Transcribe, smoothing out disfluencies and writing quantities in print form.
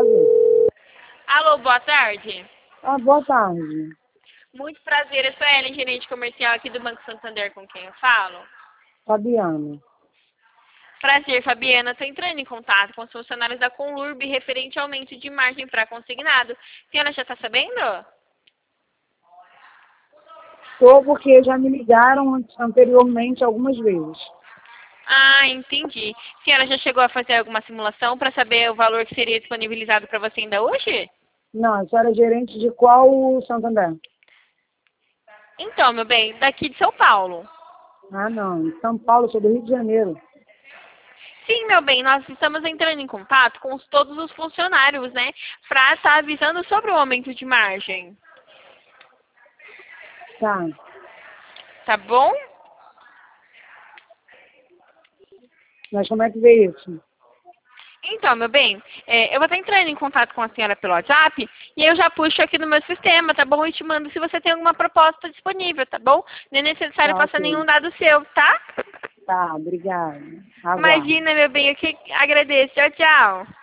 casa? Alô, boa tarde. Ah, boa tarde. Muito prazer, eu sou a Ellen, gerente comercial aqui do Banco Santander, com quem eu falo. Fabiana. Prazer, Fabiana. Estou entrando em contato com os funcionários da Conlurb referente ao aumento de margem para consignado. A senhora já está sabendo? Estou porque já me ligaram anteriormente algumas vezes. Ah, entendi. A senhora já chegou a fazer alguma simulação para saber o valor que seria disponibilizado para você ainda hoje? Não, a senhora é gerente de qual Santander? Então, meu bem, daqui de São Paulo. Ah, não. Em São Paulo, sou do Rio de Janeiro. Sim, meu bem, nós estamos entrando em contato com todos os funcionários, né? Para estar avisando sobre o aumento de margem. Tá. Tá bom? Mas como é que vê isso? Então, meu bem, eu vou estar entrando em contato com a senhora pelo WhatsApp e eu já puxo aqui no meu sistema, tá bom? E te mando se você tem alguma proposta disponível, tá bom? Não é necessário Tá, passar ok. nenhum dado seu, tá? Tá, obrigada. Aguardo. Imagina, meu bem, eu que agradeço. Tchau, tchau.